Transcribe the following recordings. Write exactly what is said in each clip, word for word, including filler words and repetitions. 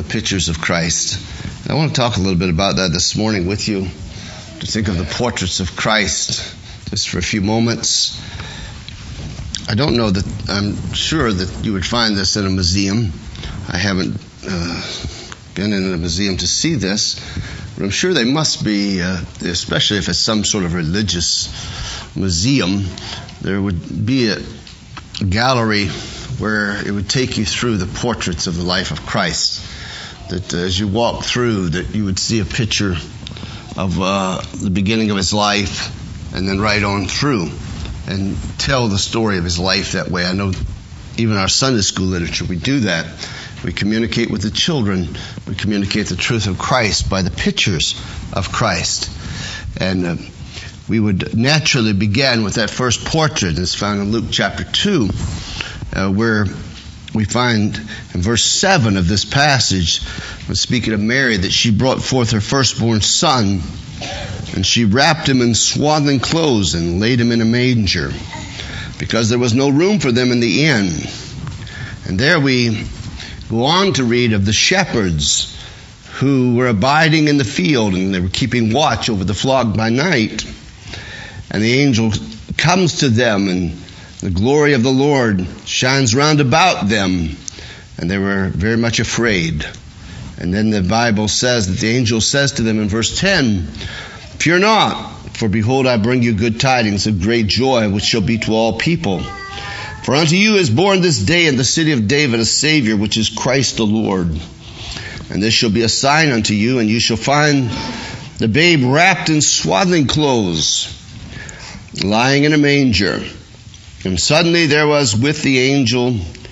pictures of Christ. And I want to talk a little bit about that this morning with you, to think of the portraits of Christ just for a few moments. I don't know that, I'm sure that you would find this in a museum. I haven't uh, been in a museum to see this, but I'm sure they must be, uh, especially if it's some sort of religious museum, there would be a gallery where it would take you through the portraits of the life of Christ. That uh, as you walk through, that you would see a picture of uh, the beginning of his life and then right on through, and tell the story of his life that way. I know even our Sunday school literature, we do that. We communicate with the children. We communicate the truth of Christ by the pictures of Christ. And uh, we would naturally begin with that first portrait. It's found in Luke chapter two, uh, where we find in verse seven of this passage, when speaking of Mary, that she brought forth her firstborn son, and she wrapped him in swaddling clothes and laid him in a manger, because there was no room for them in the inn. And there we go on to read of the shepherds who were abiding in the field, and they were keeping watch over the flock by night. And the angel comes to them, and the glory of the Lord shines round about them, and they were very much afraid. And then the Bible says that the angel says to them in verse ten, "Fear not, for behold, I bring you good tidings of great joy, which shall be to all people. For unto you is born this day in the city of David a Savior, which is Christ the Lord. And this shall be a sign unto you, and you shall find the babe wrapped in swaddling clothes, lying in a manger." And suddenly there was with the angel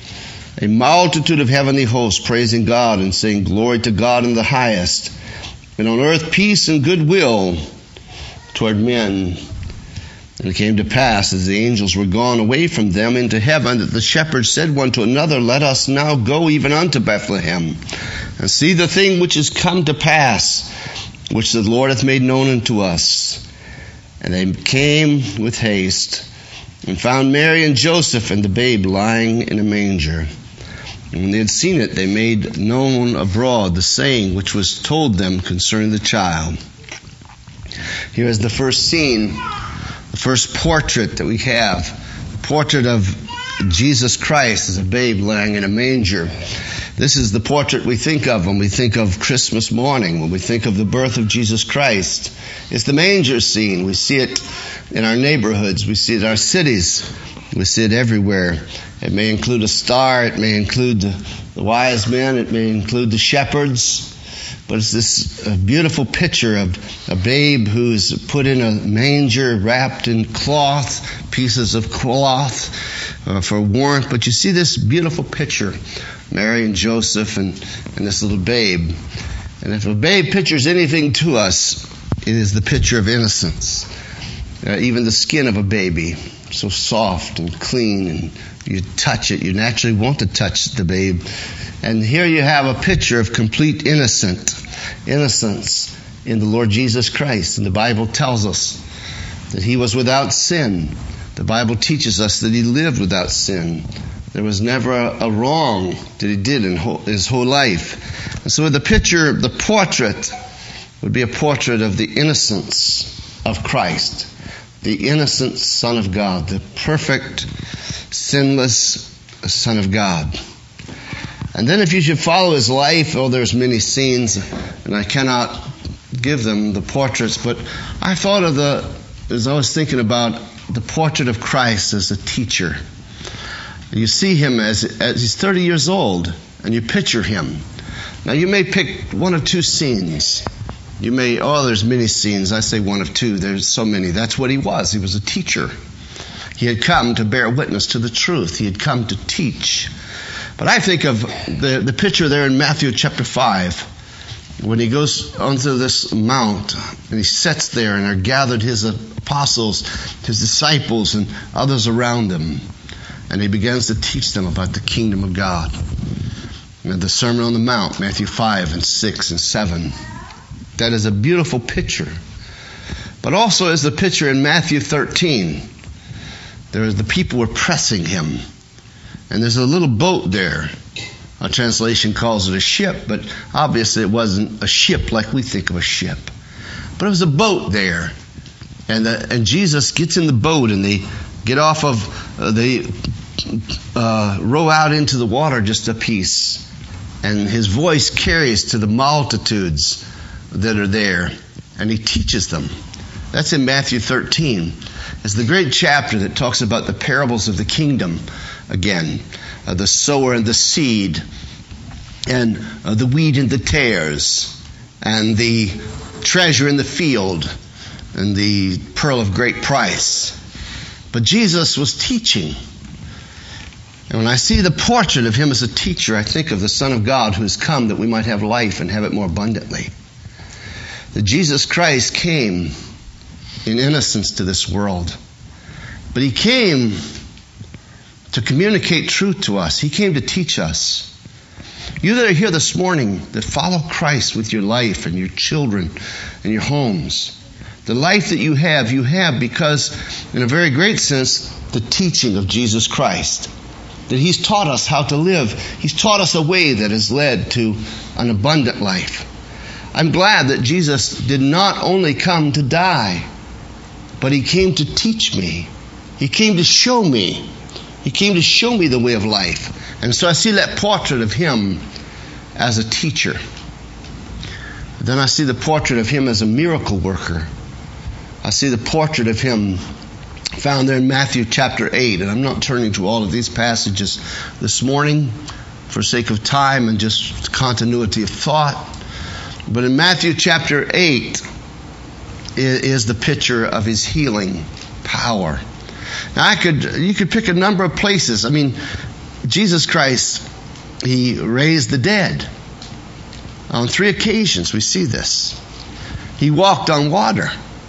a multitude of heavenly hosts, praising God and saying, "Glory to God in the highest, and on earth peace and goodwill toward men." And it came to pass, as the angels were gone away from them into heaven, that the shepherds said one to another, "Let us now go even unto Bethlehem, and see the thing which is come to pass, which the Lord hath made known unto us." And they came with haste, and found Mary and Joseph and the babe lying in a manger. And when they had seen it, they made known abroad the saying which was told them concerning the child. Here is the first scene, the first portrait that we have, the portrait of Jesus Christ as a babe lying in a manger. This is the portrait we think of when we think of Christmas morning, when we think of the birth of Jesus Christ. It's the manger scene. We see it in our neighborhoods. We see it in our cities. We see it everywhere. It may include a star. It may include the, the wise men. It may include the shepherds. But it's this uh, beautiful picture of a babe who's put in a manger, wrapped in cloth, pieces of cloth uh, for warmth. But you see this beautiful picture, Mary and Joseph and, and this little babe. And if a babe pictures anything to us, it is the picture of innocence. Uh, even the skin of a baby, so soft and clean, and you touch it, you naturally want to touch the babe. And here you have a picture of complete innocent, innocence in the Lord Jesus Christ. And the Bible tells us that he was without sin. The Bible teaches us that he lived without sin. There was never a, a wrong that he did in whole, his whole life. And so the picture, the portrait, would be a portrait of the innocence of Christ, the innocent Son of God, the perfect, sinless Son of God. And then if you should follow his life, oh, there's many scenes, and I cannot give them, the portraits, but I thought of the, as I was thinking about the portrait of Christ as a teacher. You see him as, as he's thirty years old, and you picture him. Now you may pick one of two scenes. You may, oh, there's many scenes. I say one of two. There's so many. That's what he was. He was a teacher. He had come to bear witness to the truth. He had come to teach. But I think of the, the picture there in Matthew chapter five, when he goes onto this mount, and he sits there, and are gathered his apostles, his disciples, and others around him. And he begins to teach them about the kingdom of God. And the Sermon on the Mount, Matthew five and six and seven. That is a beautiful picture. But also is the picture in Matthew thirteen. There is the people were pressing him. And there's a little boat there, A translation calls it a ship, but obviously it wasn't a ship like we think of a ship. But it was a boat there. And the, and Jesus gets in the boat, and they get off of, uh, they uh, row out into the water just a piece. And his voice carries to the multitudes that are there, and he teaches them. That's in Matthew thirteen. It's the great chapter that talks about the parables of the kingdom again. Uh, the sower and the seed, and uh, the wheat and the tares, and the treasure in the field, and the pearl of great price. But Jesus was teaching. And when I see the portrait of him as a teacher, I think of the Son of God who has come that we might have life and have it more abundantly. That Jesus Christ came in innocence to this world. But he came to communicate truth to us. He came to teach us. You that are here this morning that follow Christ with your life and your children and your homes, the life that you have, you have because, in a very great sense, the teaching of Jesus Christ. That he's taught us how to live. He's taught us a way that has led to an abundant life. I'm glad that Jesus did not only come to die, but he came to teach me. He came to show me. He came to show me the way of life. And so I see that portrait of him as a teacher. Then I see the portrait of him as a miracle worker. I see the portrait of him found there in Matthew chapter eight. And I'm not turning to all of these passages this morning for sake of time and just continuity of thought. But in Matthew chapter eight is the picture of his healing power. Now I could, you could pick a number of places. I mean, Jesus Christ, he raised the dead. On three occasions we see this. He walked on water.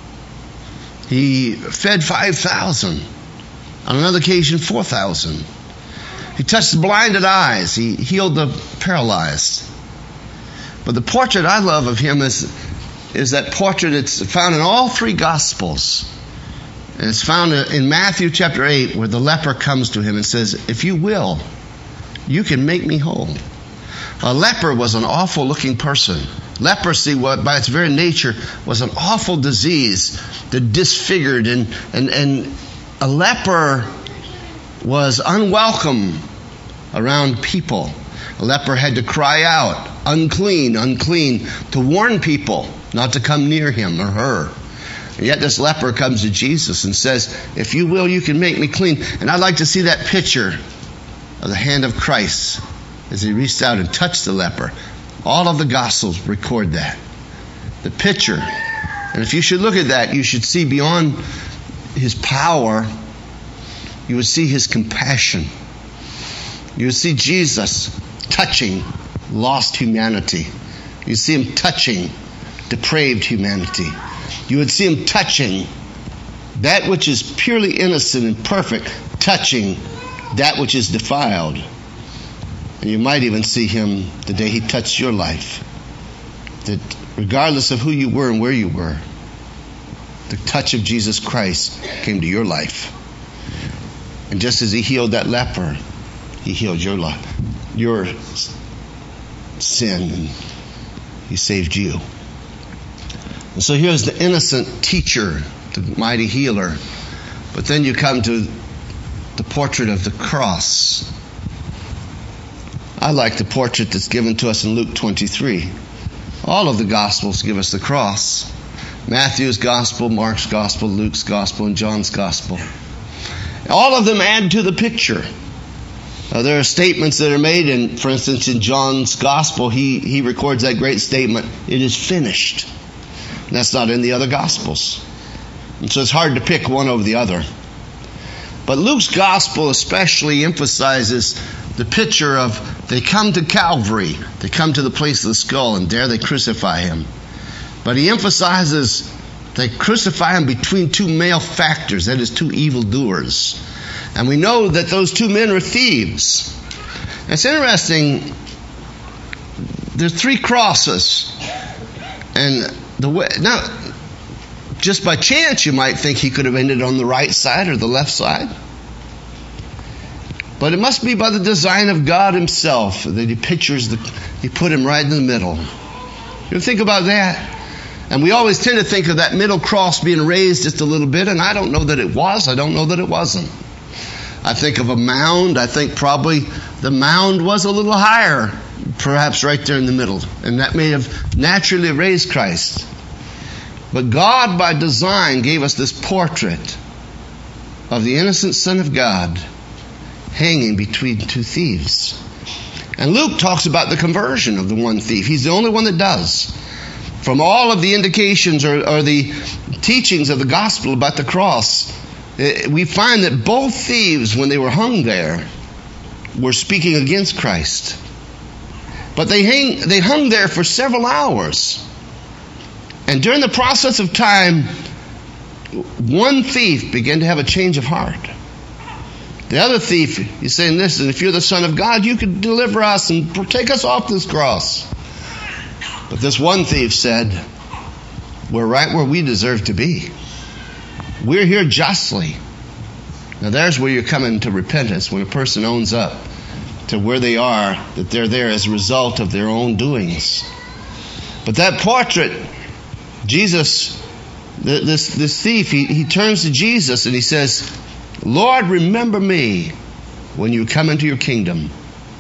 He fed five thousand. On another occasion, four thousand. He touched the blinded eyes. He healed the paralyzed. But the portrait I love of him is, is that portrait that's found in all three Gospels. And it's found in Matthew chapter eight, where the leper comes to him and says, if you will, you can make me whole. A leper was an awful looking person. Leprosy, by its very nature, was an awful disease that disfigured, and, and, and a leper was unwelcome around people. A leper had to cry out, unclean, unclean, to warn people not to come near him or her. And yet this leper comes to Jesus and says, if you will, you can make me clean. And I'd like to see that picture of the hand of Christ as he reached out and touched the leper. All of the Gospels record that. The picture. And if you should look at that, you should see beyond his power, you would see his compassion. You would see Jesus touching lost humanity. You would see him touching depraved humanity. You would see him touching that which is purely innocent and perfect, touching that which is defiled. And you might even see him the day he touched your life. That regardless of who you were and where you were, the touch of Jesus Christ came to your life. And just as he healed that leper, he healed your life, your sin, and he saved you. And so here's the innocent teacher, the mighty healer. But then you come to the portrait of the cross. I like the portrait that's given to us in Luke twenty-three. All of the Gospels give us the cross. Matthew's Gospel, Mark's Gospel, Luke's Gospel, and John's Gospel. All of them add to the picture. Uh, there are statements that are made, and for instance, in John's Gospel, he, he records that great statement, it is finished. And that's not in the other Gospels. And so it's hard to pick one over the other. But Luke's Gospel especially emphasizes the picture of they come to Calvary. They come to the place of the skull, and there they crucify him. But he emphasizes they crucify him between two malefactors, that is, two evildoers. And we know that those two men were thieves. It's interesting, there's three crosses. And the way, now, just by chance you might think he could have ended on the right side or the left side. But it must be by the design of God himself that he pictures, the, he put him right in the middle. You think about that? And we always tend to think of that middle cross being raised just a little bit, and I don't know that it was. I don't know that it wasn't. I think of a mound. I think probably the mound was a little higher, perhaps right there in the middle. And that may have naturally raised Christ. But God, by design, gave us this portrait of the innocent Son of God hanging between two thieves. And Luke talks about the conversion of the one thief. He's the only one that does. From all of the indications or, or the teachings of the gospel about the cross, we find that both thieves, when they were hung there, were speaking against Christ. But they hang, they hung there for several hours. And during the process of time, one thief began to have a change of heart. The other thief, he's saying, listen, if you're the Son of God, you could deliver us and take us off this cross. But this one thief said, we're right where we deserve to be. We're here justly. Now there's where you're coming to repentance, when a person owns up to where they are, that they're there as a result of their own doings. But that portrait, Jesus, this, this thief, he, he turns to Jesus and he says, Lord, remember me when you come into your kingdom.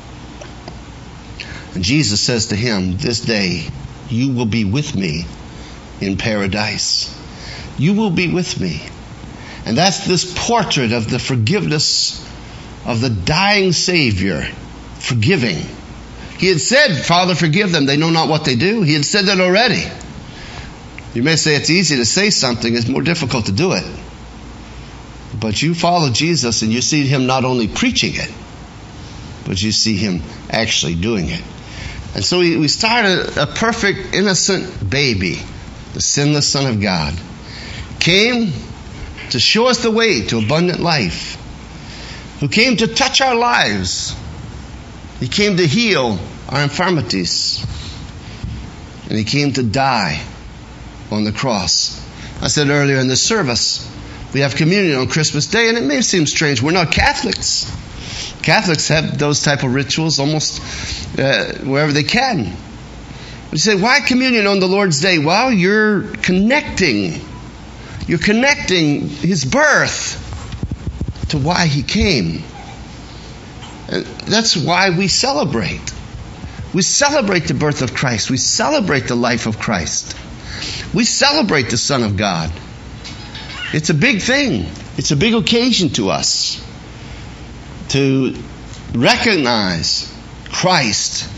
And Jesus says to him, this day you will be with me in paradise. You will be with me. And that's this portrait of the forgiveness of the dying Savior, forgiving. He had said, Father, forgive them. They know not what they do. He had said that already. You may say it's easy to say something. It's more difficult to do it. But you follow Jesus and you see him not only preaching it, but you see him actually doing it. And so we, we start a, a perfect, innocent baby, the sinless Son of God, came to show us the way to abundant life, who came to touch our lives. He came to heal our infirmities. And he came to die on the cross. I said earlier in the service, we have communion on Christmas Day, and it may seem strange. We're not Catholics. Catholics have those type of rituals almost uh, wherever they can. You say, why communion on the Lord's Day? Well, you're connecting. You're connecting his birth to why he came. And that's why we celebrate. We celebrate the birth of Christ. We celebrate the life of Christ. We celebrate the Son of God. It's a big thing. It's a big occasion to us to recognize Christ.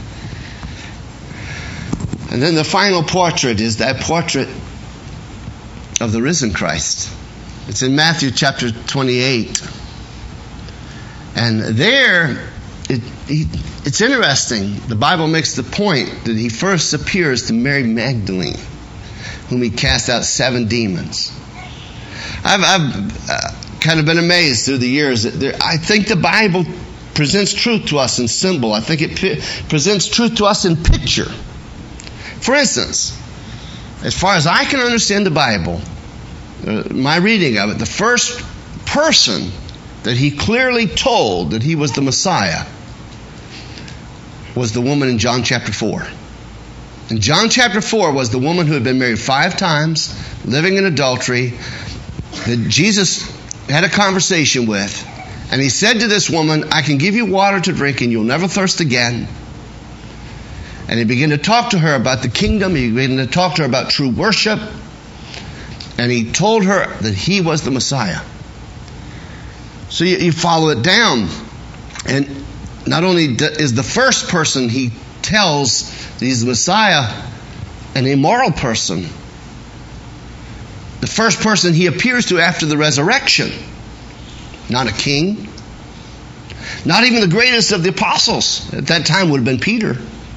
And then the final portrait is that portrait of the risen Christ. It's in Matthew chapter twenty-eight. And there, it, he, it's interesting. The Bible makes the point that he first appears to Mary Magdalene, whom he cast out seven demons. I've, I've uh, kind of been amazed through the years. That there, I think the Bible presents truth to us in symbol. I think it p- presents truth to us in picture. For instance, as far as I can understand the Bible, uh, my reading of it, the first person that he clearly told that he was the Messiah was the woman in John chapter four. And John chapter four was the woman who had been married five times, living in adultery, that Jesus had a conversation with. And he said to this woman, I can give you water to drink and you'll never thirst again. And he began to talk to her about the kingdom. He began to talk to her about true worship. And he told her that he was the Messiah. So you, you follow it down. And not only is the first person he tells that he's the Messiah an immoral person, the first person he appears to after the resurrection, not a king, not even the greatest of the apostles. At that time would have been Peter.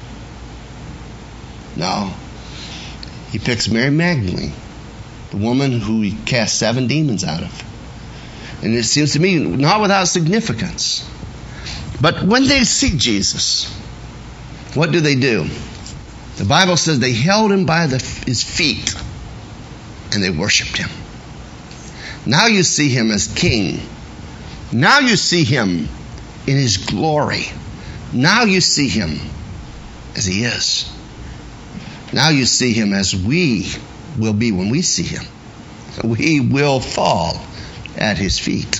No. He picks Mary Magdalene, the woman who he cast seven demons out of. And it seems to me not without significance. But when they see Jesus, what do they do? The Bible says they held him by the, his feet and they worshiped him. Now you see him as king. Now you see him in his glory. Now you see him as he is. Now you see him as we will be when we see him. We will fall at his feet.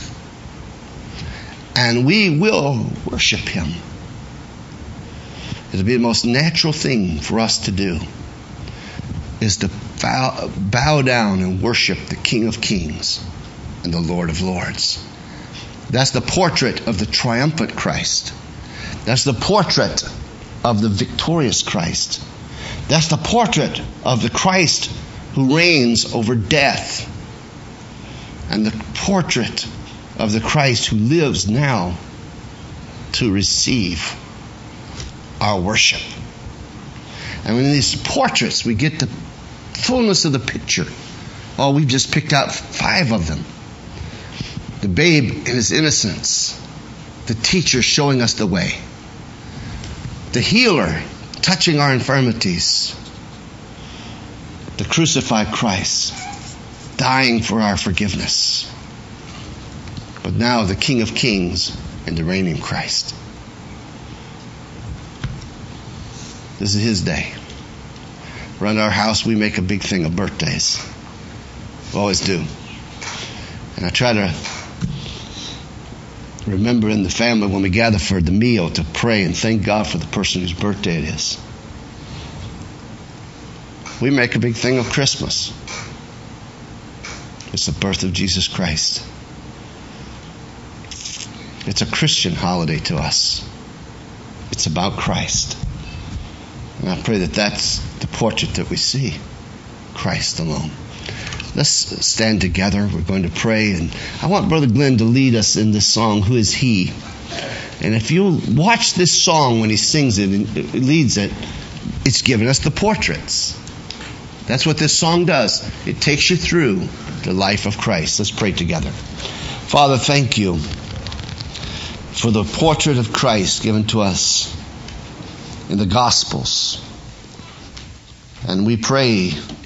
And we will worship him. It'll be the most natural thing for us to do, is to bow, bow down and worship the King of Kings and the Lord of Lords. That's the portrait of the triumphant Christ. That's the portrait of the victorious Christ. That's the portrait of the Christ who reigns over death. And the portrait of the Christ who lives now to receive our worship. And in these portraits we get the fullness of the picture. Oh, we've just picked out five of them. The babe in his innocence. The teacher showing us the way. The healer touching our infirmities. The crucified Christ dying for our forgiveness. But now the King of Kings and the reigning Christ. This is his day. Around our house we make a big thing of birthdays. We always do. And I try to remember in the family when we gather for the meal to pray and thank God for the person whose birthday it is. We make a big thing of Christmas. It's the birth of Jesus Christ. It's a Christian holiday to us. It's about Christ. And I pray that that's the portrait that we see. Christ alone. Let's stand together. We're going to pray. And I want Brother Glenn to lead us in this song, Who Is He? And if you watch this song when he sings it and leads it, it's giving us the portraits. That's what this song does. It takes you through the life of Christ. Let's pray together. Father, thank you for the portrait of Christ given to us in the Gospels. And we pray